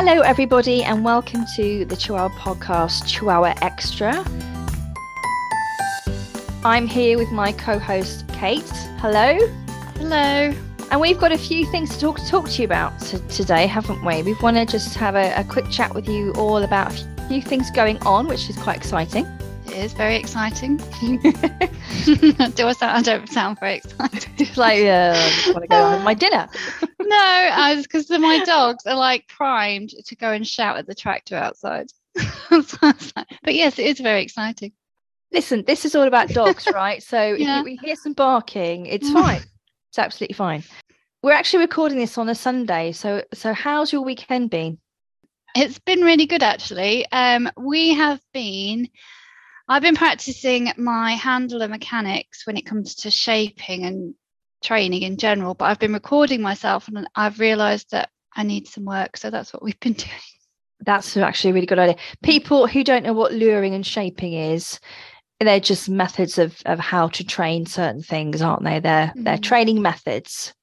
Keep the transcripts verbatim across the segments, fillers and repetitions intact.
Hello, everybody, and welcome to the Chihuahua podcast, Chihuahua Extra. I'm here with my co-host, Kate. Hello. Hello. And we've got a few things to talk, talk to you about t- today, haven't we? We want to just have a, a quick chat with you all about a few things going on, which is quite exciting. It is very exciting. Do I sound? I don't sound very excited. It's like, uh, I just want to go have my dinner. No, I was because my dogs are like primed to go and shout at the tractor outside. So like, but yes, it is very exciting. Listen, this is all about dogs, right? So Yeah. if we hear some barking, it's fine. It's absolutely fine. We're actually recording this on a Sunday. So, so how's your weekend been? It's been really good, actually. Um, we have been. I've been practicing my handler mechanics when it comes to shaping and training in general, but I've been recording myself and I've realised that I need some work. So that's what we've been doing. That's actually a really good idea. People who don't know what luring and shaping is, they're just methods of, of how to train certain things, aren't they? They're, mm-hmm. they're training methods.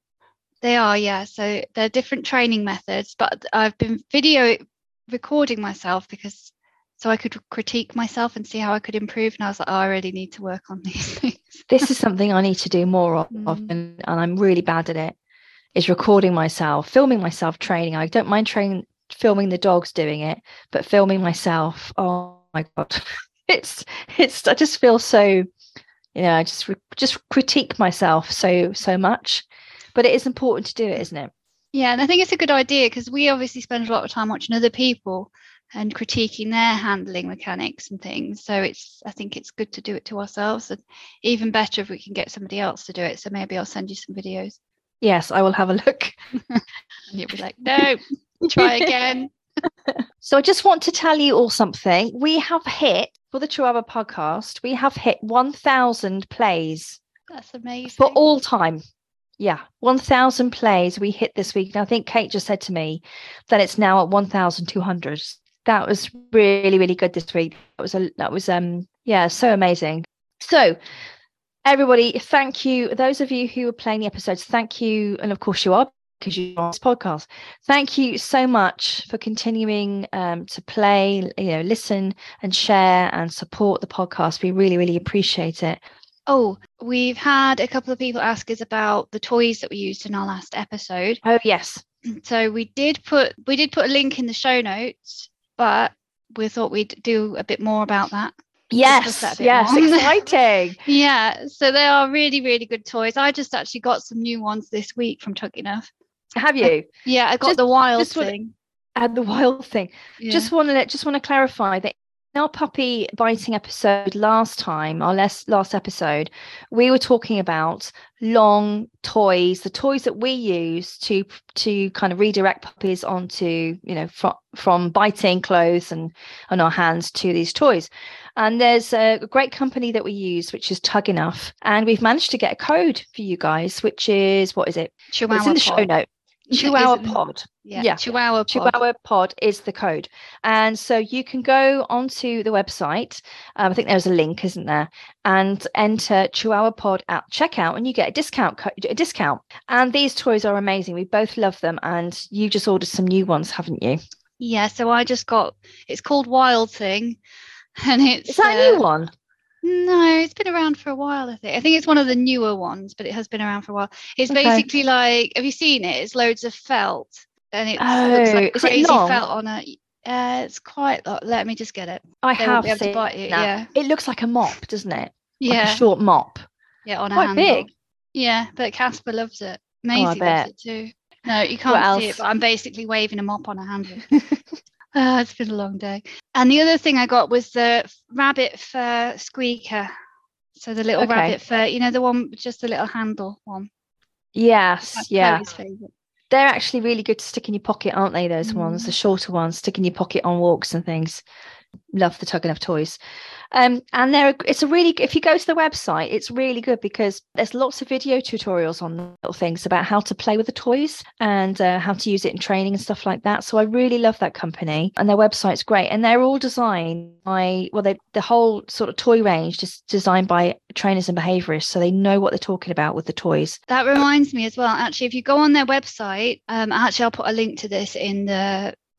They are, yeah. So they're different training methods, but I've been video recording myself because so I could critique myself and see how I could improve. And I was like, oh, I really need to work on these things. This is something I need to do more of, mm. and, and I'm really bad at it, is recording myself, filming myself training. I don't mind training, filming the dogs doing it, but filming myself, oh my God. It's, it's, I just feel so, you know, I just, just critique myself so, so much, but it is important to do it, isn't it? Yeah. And I think it's a good idea because we obviously spend a lot of time watching other people and critiquing their handling mechanics and things. So it's, I think it's good to do it to ourselves, and even better if we can get somebody else to do it. So maybe I'll send you some videos. Yes, I will have a look. And you'll be like, no, try again. So I just want to tell you all something. We have hit, for the Chihuahua podcast, we have hit one thousand plays. That's amazing. For all time. Yeah, one thousand plays we hit this week. And I think Kate just said to me that it's now at one thousand two hundred. That was really, really good this week. That was, a, that was um, yeah, so amazing. So everybody, thank you. Those of you who are playing the episodes, thank you. And of course you are, because you're on this podcast. Thank you so much for continuing um, to play, you know, listen and share and support the podcast. We really, really appreciate it. Oh, we've had a couple of people ask us about the toys that we used in our last episode. Oh, yes. So we did put we did put a link in the show notes, but we thought we'd do a bit more about that. Yes, that yes, more. Exciting. Yeah, so they are really, really good toys. I just actually got some new ones this week from Tug Enough. Have you? I, yeah, I got just, the wild just thing. Add the wild thing. Yeah. Just want to just want to clarify that in our puppy biting episode last time, our last last episode, we were talking about long toys, the toys that we use to to kind of redirect puppies onto, you know, from from biting clothes and on our hands to these toys. And there's a great company that we use, which is Tug Enough, and we've managed to get a code for you guys, which is, what is it? Chihuahua it's in the pod. show note. Chihuahua Pod. Yeah, yeah. Chihuahua Pod. Chihuahua Pod is the code. And so you can go onto the website. Um, I think there's a link, isn't there? And enter Chihuahua Pod at checkout and you get a discount, co- a discount. And these toys are amazing. We both love them. And you just ordered some new ones, haven't you? Yeah. So I just got, it's called Wild Thing. And it's. Is that uh, a new one? No, it's been around for a while, I think. I think it's one of the newer ones, but it has been around for a while. It's okay. Basically like, have you seen it? It's loads of felt. And it oh, looks like is crazy it long? felt on it. Uh, it's quite, let me just get it. I they have be able seen to bite it, that. yeah. It looks like a mop, doesn't it? Yeah. Like a short mop. Yeah, on a quite handle. Big. Yeah, but Casper loves it. Maisie oh, loves it too. No, you can't see it, but I'm basically waving a mop on a handle. Oh, it's been a long day. And the other thing I got was the rabbit fur squeaker. So the little okay. rabbit fur, you know, the one with just the little handle one. Yes, That's yeah. Chloe's favourite. They're actually really good to stick in your pocket, aren't they? Those mm. ones, the shorter ones, stick in your pocket on walks and things. Love the Tug Enough toys. Um, and they're it's a really, if you go to the website, it's really good because there's lots of video tutorials on little things about how to play with the toys and uh, how to use it in training and stuff like that. So I really love that company, and their website's great. And they're all designed by, well, they, the whole sort of toy range is designed by trainers and behaviorists, so they know what they're talking about with the toys. That reminds me as well, actually, if you go on their website, um, actually I'll put a link to this in the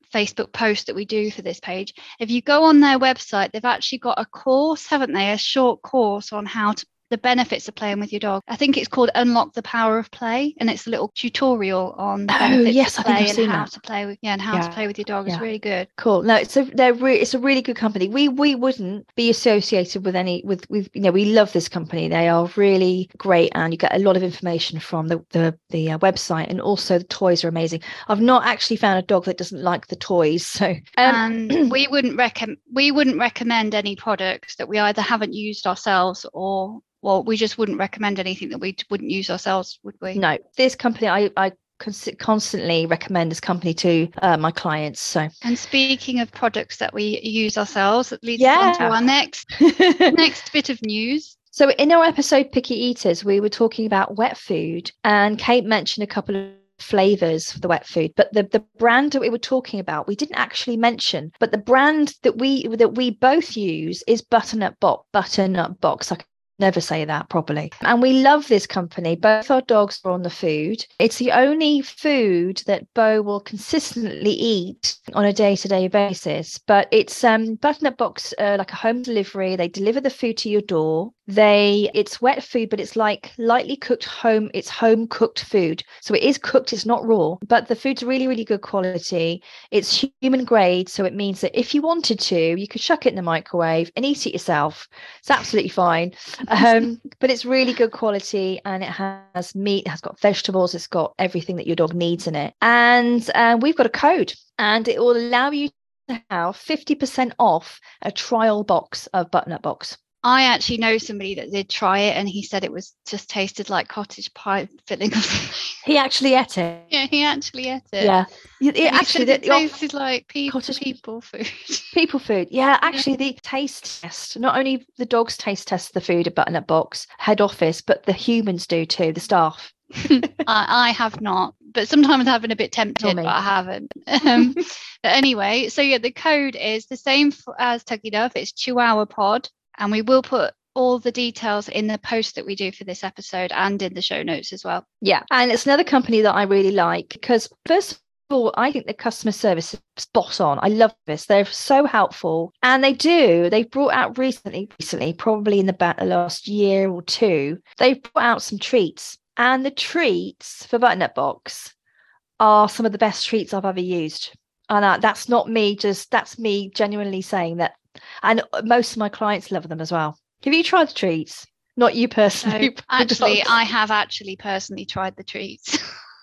Facebook post that we do for this page. If you go on their website, they've actually got a course, haven't they? A short course on how to the benefits of playing with your dog. I think it's called Unlock the Power of Play, and it's a little tutorial on the benefits oh, yes, of I think play I've and seen how that. to play with yeah and how Yeah. to play with your dog. It's Yeah. really good. Cool. No, it's a they're re- it's a really good company. We we wouldn't be associated with any with with you know we love this company. They are really great, and you get a lot of information from the the the uh, website, and also the toys are amazing. I've not actually found a dog that doesn't like the toys, so um, and we wouldn't recommend we wouldn't recommend any products that we either haven't used ourselves or well we just wouldn't recommend anything that we wouldn't use ourselves, would we? No, this company I I cons- constantly recommend this company to uh, my clients. So, and speaking of products that we use ourselves, that leads yeah. us on to our next next bit of news. So in our episode Picky Eaters, we were talking about wet food, and Kate mentioned a couple of flavors for the wet food, but the the brand that we were talking about we didn't actually mention, but the brand that we that we both use is Butternut Box. Butternut Box. I can never say that properly. And we love this company. Both our dogs are on the food. It's the only food that Bo will consistently eat on a day-to-day basis. But it's um Butternut Box, uh, like a home delivery. They deliver the food to your door. They it's wet food, but it's like lightly cooked home. It's home cooked food, so it is cooked. It's not raw, but the food's really, really good quality. It's human grade, so it means that if you wanted to, you could chuck it in the microwave and eat it yourself. It's absolutely fine. Um, but it's really good quality, and it has meat, it has got vegetables, it's got everything that your dog needs in it. And uh, we've got a code, and it will allow you to have fifty percent off a trial box of Butternut Box. I actually know somebody that did try it, and he said it was just tasted like cottage pie filling. He actually ate it. Yeah, he actually ate it. Yeah, it, it actually it the, tasted like pe- cottage people food. People food. Yeah, actually, yeah. The taste test. Not only the dogs taste test the food at Butternut Box head office, but the humans do too. The staff. I, I have not, but sometimes I've been a bit tempted, but I haven't. Um, but anyway, so yeah, the code is the same for, as Tuggy Love. It's Chihuahua Pod. And we will put all the details in the post that we do for this episode and in the show notes as well. Yeah. And it's another company that I really like because, first of all, I think the customer service is spot on. I love this. They're so helpful. And they do. They've brought out recently, recently, probably in the ba- last year or two, they've brought out some treats. And the treats for Butternut Box are some of the best treats I've ever used. And uh, that's not me, just that's me genuinely saying that. And most of my clients love them as well. Have you tried the treats? Not you personally. No, actually, I have actually personally tried the treats.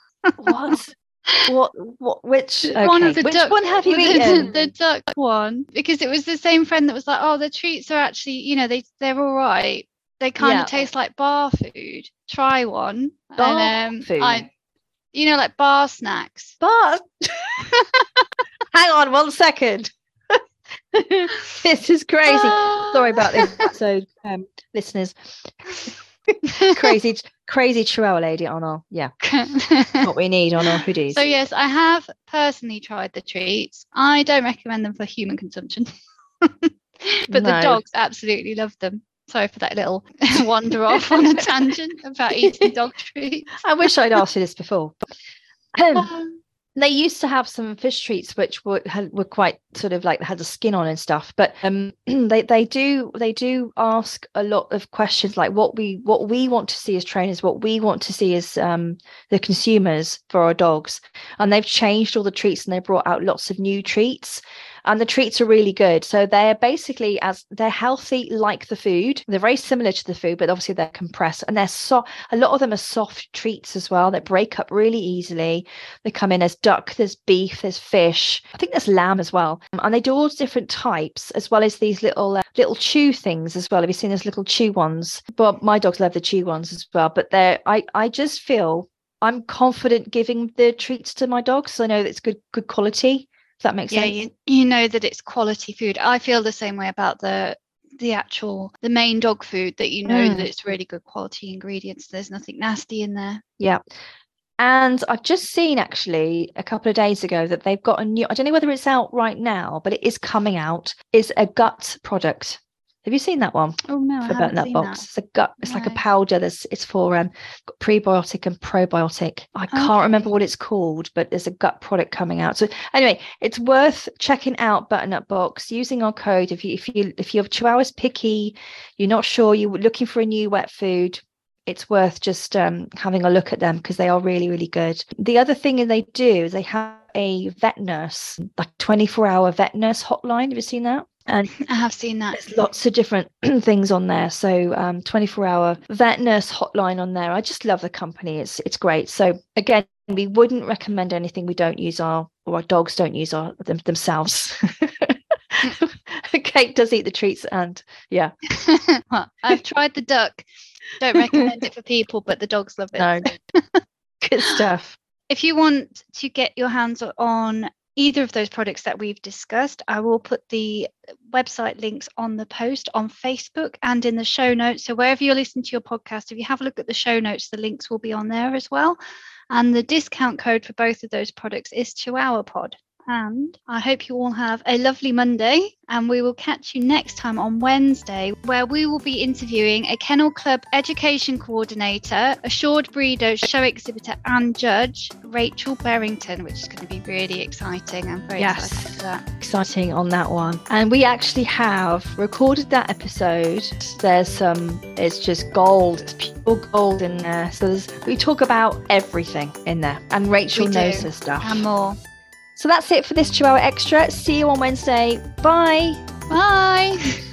What? What? What? Which? Okay. One of the Which duck, one have you the, eaten? The, the duck one, because it was the same friend that was like, "Oh, the treats are actually, you know, they they're all right. They kind yeah. of taste like bar food. Try one." Bar and, um, food. I, you know, like bar snacks. Bar. Hang on one second. This is crazy. Uh... Sorry about this episode, um, listeners. crazy, crazy Chihuahua lady on our yeah. What we need on our hoodies. So yes, I have personally tried the treats. I don't recommend them for human consumption, but no. The dogs absolutely love them. Sorry for that little wander off on a tangent about eating dog treats. I wish I'd asked you this before. But, um, they used to have some fish treats which were had, were quite sort of like had a skin on and stuff, but um, they they do they do ask a lot of questions like what we what we want to see as trainers, what we want to see as um, the consumers for our dogs, and they've changed all the treats and they brought out lots of new treats. And the treats are really good. So they're basically as they're healthy like the food. They're very similar to the food, but obviously they're compressed. And they're so a lot of them are soft treats as well that break up really easily. They come in as duck, there's beef, there's fish. I think there's lamb as well. And they do all different types, as well as these little uh, little chew things as well. Have you seen those little chew ones? Well, my dogs love the chew ones as well. But they're I I just feel I'm confident giving the treats to my dogs. So I know that it's good good quality. If that makes yeah, sense. You, you know that it's quality food. I feel the same way about the the actual the main dog food, that you know mm. that it's really good quality ingredients. There's nothing nasty in there. Yeah. And I've just seen actually a couple of days ago that they've got a new, I don't know whether it's out right now, but it is coming out, is a gut product. Have you seen that one? Oh no, I For haven't Burnt Nut seen Box. that. It's a gut. It's No. like a powder. That's it's for um prebiotic and probiotic. I can't Okay. remember what it's called, but there's a gut product coming out. So anyway, it's worth checking out Burnt Nut Box using our code. If you if you if you're two hours picky, you're not sure, you're looking for a new wet food, it's worth just um, having a look at them because they are really, really good. The other thing they do is they have a vet nurse, like twenty-four hour vet nurse hotline. Have you seen that? And I have seen that. there's lots of different things on there. So um, twenty-four hour vet nurse hotline on there. I just love the company. It's it's great. So again, we wouldn't recommend anything we don't use our, or our dogs don't use our them, themselves. Kate does eat the treats and yeah. Well, I've tried the duck. Don't recommend it for people, but the dogs love it. No, good stuff. If you want to get your hands on either of those products that we've discussed, I will put the website links on the post on Facebook and in the show notes. So wherever you're listening to your podcast, if you have a look at the show notes, the links will be on there as well. And the discount code for both of those products is two hour pod. And I hope you all have a lovely Monday, and we will catch you next time on Wednesday, where we will be interviewing a Kennel Club education coordinator, assured breeder, show exhibitor and judge, Rachel Berrington, which is going to be really exciting. I'm very Yes. excited for that. Exciting on that one. And we actually have recorded that episode. There's some, it's just gold, it's pure gold in there. So there's, we talk about everything in there, and Rachel We knows do. her stuff. And more. So that's it for this two hour extra. See you on Wednesday. Bye. Bye.